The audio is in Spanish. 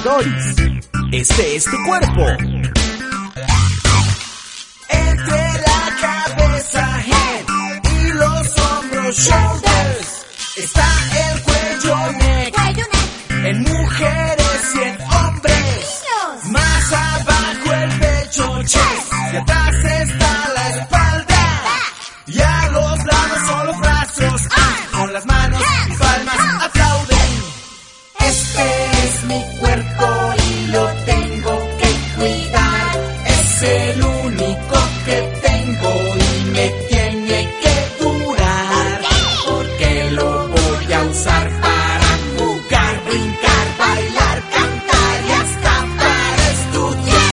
Doris. Este es tu cuerpo. Entre la cabeza, head, y los hombros, shoulders, está el cuello, neck, en mujeres y en hombres. Más abajo el pecho, chest, y atrás está la espalda. Y a los lados son los brazos, con las manos